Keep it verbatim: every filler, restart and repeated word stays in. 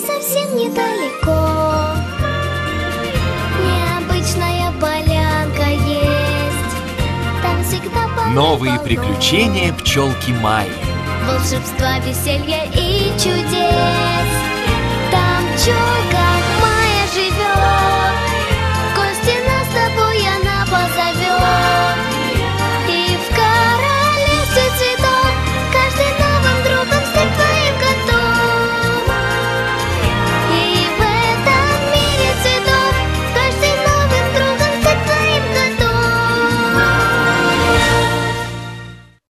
совсем недалеко необычная полянка есть. Там всегда полно Новые полно приключения пчелки Майи. волшебства, веселья и чудес. Там пчелка